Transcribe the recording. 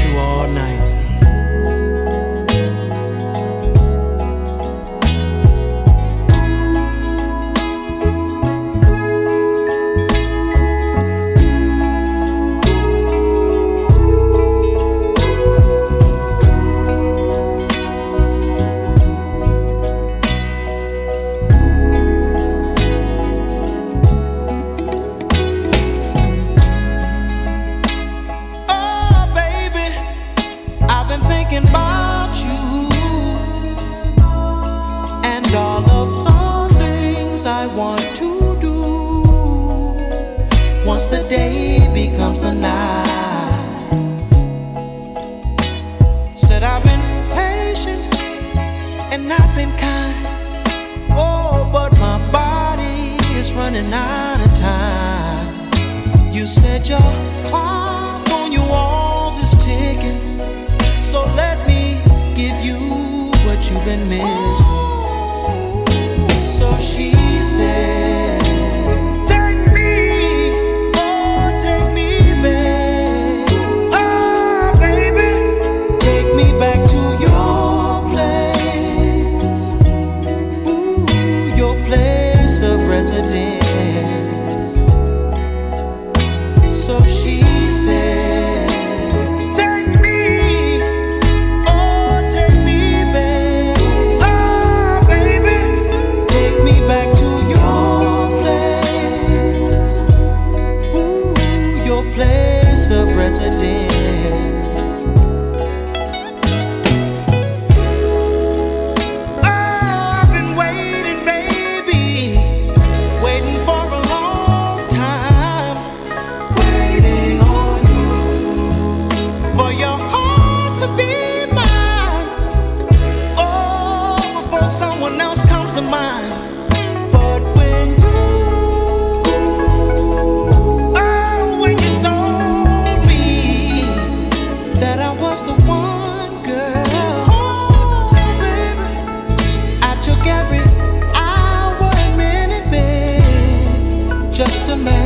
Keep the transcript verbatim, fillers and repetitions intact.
to all night. Thinking about you and all of the things I want to do once the day becomes the night. Said I've been patient and I've been kind. Oh, but my body is running out of time. You said your clock on your walls is ticking, so let me give you what you've been missing. So she said, take me, oh, take me back. Oh, baby, take me back to your place. Ooh, your place of residence. So she said, place of residence. Oh, I've been waiting, baby, waiting for a long time, waiting on you, for your heart to be mine. Oh, before someone else comes to mind. But when you was the one, girl, oh, baby, I took every hour and minute, babe, just to make